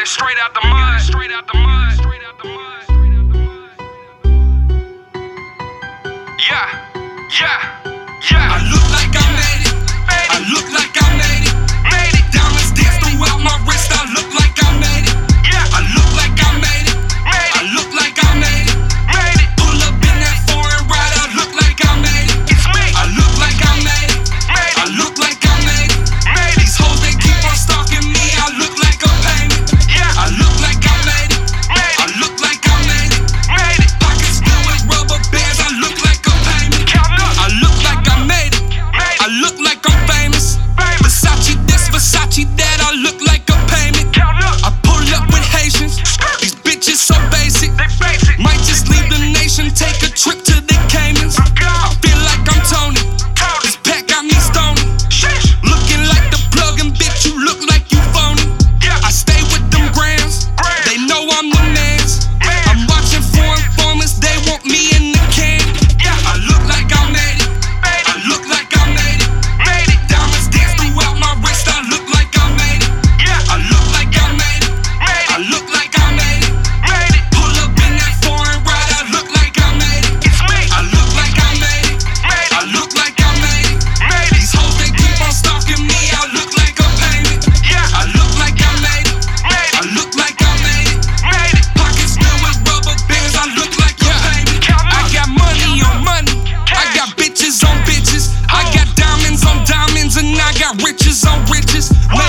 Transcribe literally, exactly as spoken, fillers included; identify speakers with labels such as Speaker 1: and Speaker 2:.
Speaker 1: straight out the mud, straight out the mud, straight out the mud, straight out the mud. Yeah, yeah, yeah.
Speaker 2: I look like I made it. I look like I made it.
Speaker 1: Made it.
Speaker 2: Diamonds dance throughout my wrist. I look like I made it.
Speaker 1: Yeah,
Speaker 2: I look like I made it.
Speaker 1: made
Speaker 2: I
Speaker 1: it,
Speaker 2: look like I made it.
Speaker 1: made it.
Speaker 2: Pull up in that foreign ride. I look like I made it.
Speaker 1: It's me.
Speaker 2: I look like I made it.
Speaker 1: Made
Speaker 2: I
Speaker 1: it,
Speaker 2: look like I made it.
Speaker 1: made it.
Speaker 2: These hoes, they keep on stalking me. I look like a payment.
Speaker 1: Yeah,
Speaker 2: I look like I made it.
Speaker 1: made
Speaker 2: I
Speaker 1: it,
Speaker 2: look like I made it.
Speaker 1: made it.
Speaker 2: Pockets filled with rubber bands. I look like a payment.
Speaker 1: Count up,
Speaker 2: I look like I made it.
Speaker 1: made
Speaker 2: I
Speaker 1: it.
Speaker 2: look like I'm famous.
Speaker 1: Famous.
Speaker 2: Versace this, Versace that. I look like a payment.
Speaker 1: Count up.
Speaker 2: I pull up with Haitians. These bitches so basic.
Speaker 1: They basic.
Speaker 2: Might just leave the nation, take a trip to the Caymans.
Speaker 1: I'm
Speaker 2: I
Speaker 1: gone.
Speaker 2: feel like I'm Tony.
Speaker 1: Tony.
Speaker 2: This pack got me stoned.
Speaker 1: Sheesh.
Speaker 2: Looking like the plug and bitch, you look like you phony.
Speaker 1: Yeah.
Speaker 2: I stay with them grams.
Speaker 1: Grams.
Speaker 2: They know I'm the mans.
Speaker 1: Man.
Speaker 2: I'm watching for informants, they want me in the can.
Speaker 1: Yeah.
Speaker 2: I look like I made it.
Speaker 1: Made
Speaker 2: I
Speaker 1: it.
Speaker 2: look like I made it.
Speaker 1: Made it.
Speaker 2: Diamonds dance throughout my wrist. I look like I made it.
Speaker 1: Yeah.
Speaker 2: I look like I made it.
Speaker 1: Made
Speaker 2: I
Speaker 1: it.
Speaker 2: look like I made it.
Speaker 1: Made it.
Speaker 2: Pull up in that foreign ride. I look like I made it.
Speaker 1: It's me.
Speaker 2: I look like I made it.
Speaker 1: Made
Speaker 2: I
Speaker 1: it.
Speaker 2: look like I made it.
Speaker 1: Made
Speaker 2: These
Speaker 1: it.
Speaker 2: hoes, they keep on stalking me. I look like a payment.
Speaker 1: Yeah.
Speaker 2: I look like I made it.
Speaker 1: Made
Speaker 2: I
Speaker 1: it.
Speaker 2: look like I made it.
Speaker 1: Made it.
Speaker 2: Pockets filled with rubber bands. I look like a payment.
Speaker 1: Count
Speaker 2: I
Speaker 1: up.
Speaker 2: got money on money. I got bitches on bitches. I got diamonds on diamonds. And I got riches on riches.